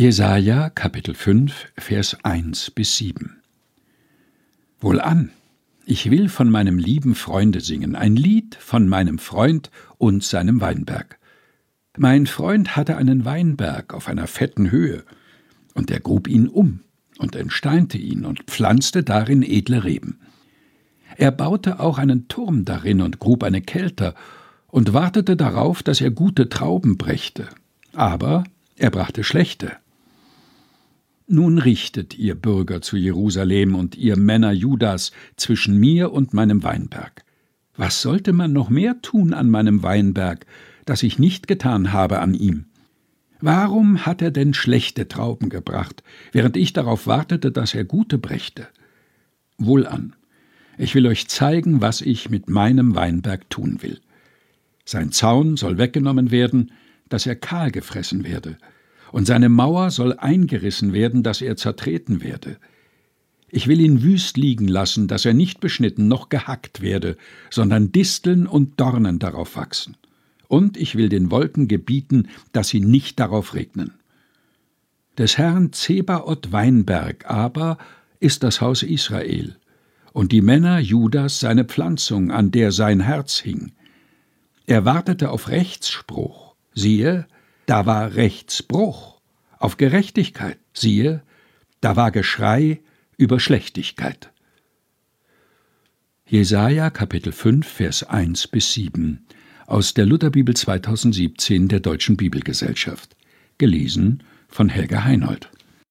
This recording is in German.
Jesaja, Kapitel 5, Vers 1-7. Wohlan, ich will von meinem lieben Freunde singen, ein Lied von meinem Freund und seinem Weinberg. Mein Freund hatte einen Weinberg auf einer fetten Höhe, und er grub ihn um und entsteinte ihn und pflanzte darin edle Reben. Er baute auch einen Turm darin und grub eine Kelter und wartete darauf, dass er gute Trauben brächte. Aber er brachte schlechte. Nun richtet, ihr Bürger zu Jerusalem und ihr Männer Judas, zwischen mir und meinem Weinberg. Was sollte man noch mehr tun an meinem Weinberg, das ich nicht getan habe an ihm? Warum hat er denn schlechte Trauben gebracht, während ich darauf wartete, dass er gute brächte? Wohlan, ich will euch zeigen, was ich mit meinem Weinberg tun will. Sein Zaun soll weggenommen werden, dass er kahl gefressen werde, und seine Mauer soll eingerissen werden, dass er zertreten werde. Ich will ihn wüst liegen lassen, dass er nicht beschnitten noch gehackt werde, sondern Disteln und Dornen darauf wachsen. Und ich will den Wolken gebieten, dass sie nicht darauf regnen. Des Herrn Zebaoth Weinberg aber ist das Haus Israel, und die Männer Judas seine Pflanzung, an der sein Herz hing. Er wartete auf Rechtsspruch, siehe, da war Rechtsbruch, auf Gerechtigkeit, siehe, da war Geschrei über Schlechtigkeit. Jesaja, Kapitel 5, Vers 1-7 aus der Lutherbibel 2017 der Deutschen Bibelgesellschaft. Gelesen von Helga Heinold.